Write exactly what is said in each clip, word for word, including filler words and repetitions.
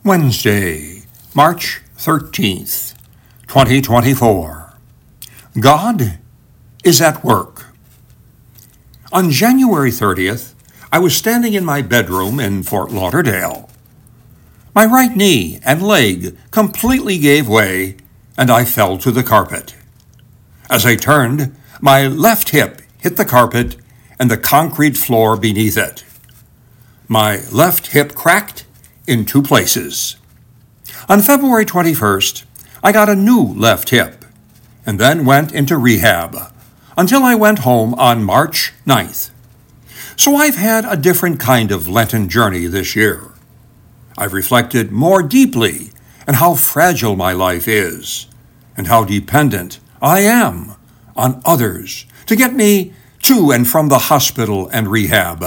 Wednesday, March thirteenth, twenty twenty-four. God is at work. On January thirtieth, I was standing in my bedroom in Fort Lauderdale. My right knee and leg completely gave way, and I fell to the carpet. As I turned, my left hip hit the carpet and the concrete floor beneath it. My left hip cracked in two places. On February twenty-first, I got a new left hip, and then went into rehab until I went home on March ninth. So I've had a different kind of Lenten journey this year. I've reflected more deeply on how fragile my life is and how dependent I am on others to get me to and from the hospital and rehab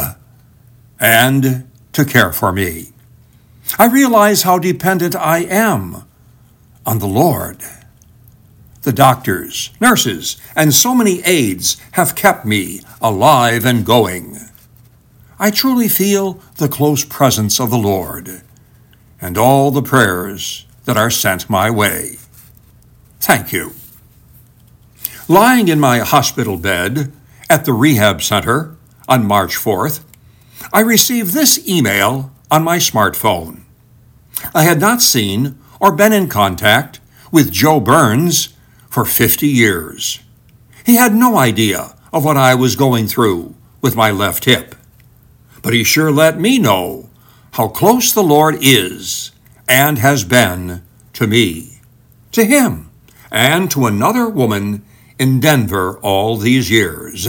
and to care for me. I realize how dependent I am on the Lord. The doctors, nurses, and so many aides have kept me alive and going. I truly feel the close presence of the Lord and all the prayers that are sent my way. Thank you. Lying in my hospital bed at the rehab center on March fourth, I received this email on my smartphone. I had not seen or been in contact with Joe Burns for fifty years. He had no idea of what I was going through with my left hip, but he sure let me know how close the Lord is and has been to me, to him, and to another woman in Denver all these years.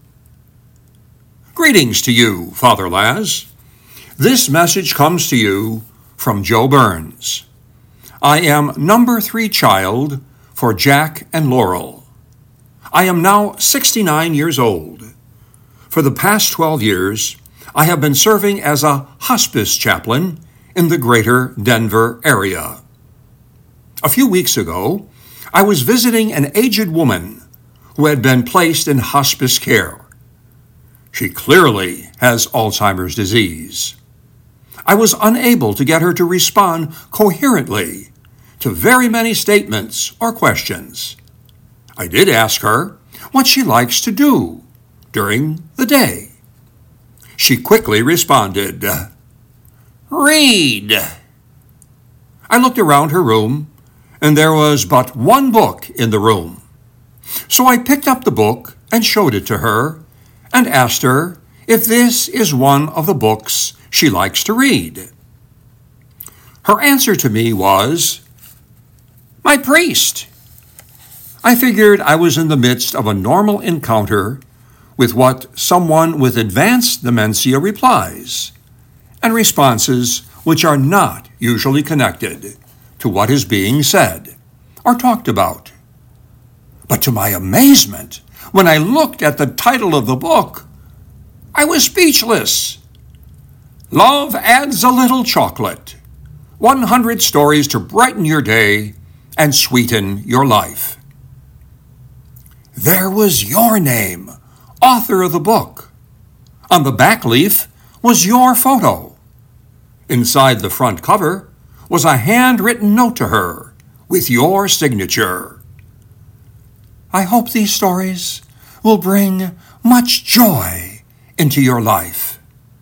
Greetings to you, Father Laz. This message comes to you from Joe Burns. I am number three child for Jack and Laurel. I am now sixty-nine years old. For the past twelve years, I have been serving as a hospice chaplain in the greater Denver area. A few weeks ago, I was visiting an aged woman who had been placed in hospice care. She clearly has Alzheimer's disease. I was unable to get her to respond coherently to very many statements or questions. I did ask her what she likes to do during the day. She quickly responded, "Read." I looked around her room, and there was but one book in the room. So I picked up the book and showed it to her and asked her if this is one of the books she likes to read. Her answer to me was, "My priest." I figured I was in the midst of a normal encounter with what someone with advanced dementia replies, and responses which are not usually connected to what is being said or talked about. But to my amazement, when I looked at the title of the book, I was speechless. Love Adds a Little Chocolate. one hundred Stories to Brighten Your Day and Sweeten Your Life. There was your name, author of the book. On the back leaf was your photo. Inside the front cover was a handwritten note to her with your signature. I hope these stories will bring much joy into your life.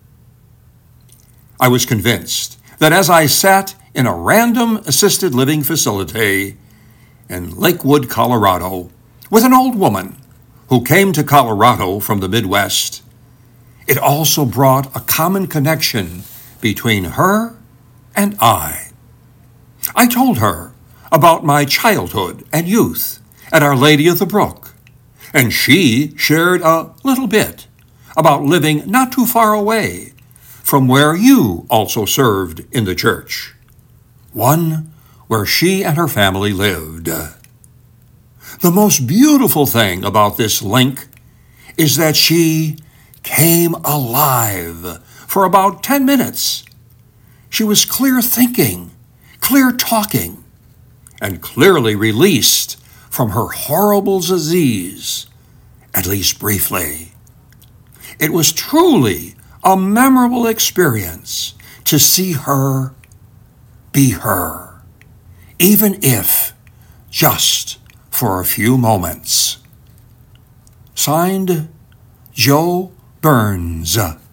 I was convinced that as I sat in a random assisted living facility in Lakewood, Colorado, with an old woman who came to Colorado from the Midwest, it also brought a common connection between her and I. I told her about my childhood and youth at Our Lady of the Brook, and she shared a little bit about living not too far away from where you also served in the church, one where she and her family lived. The most beautiful thing about this link is that she came alive for about ten minutes. She was clear thinking, clear talking, and clearly released from her horrible disease, at least briefly. It was truly a memorable experience to see her be her, even if just for a few moments. Signed, Joe Burns.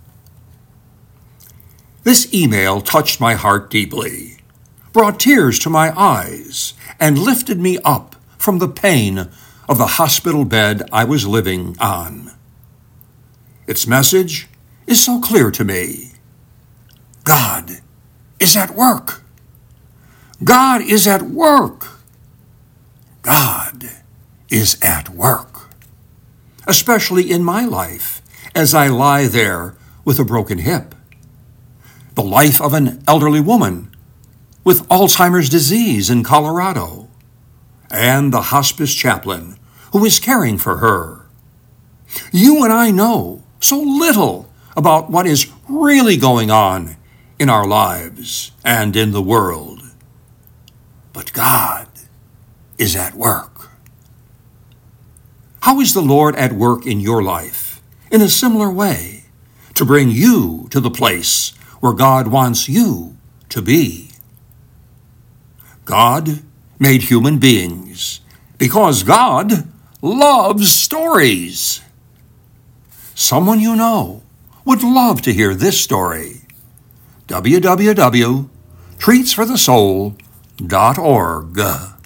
This email touched my heart deeply, brought tears to my eyes, and lifted me up from the pain of the hospital bed I was living on. Its message is so clear to me. God is at work. God is at work. God is at work, especially in my life as I lie there with a broken hip. The life of an elderly woman with Alzheimer's disease in Colorado, and the hospice chaplain who is caring for her. You and I know so little about what is really going on in our lives and in the world. But God is at work. How is the Lord at work in your life in a similar way to bring you to the place where God wants you to be? God made human beings because God loves stories. Someone you know would love to hear this story. w w w dot treats for the soul dot org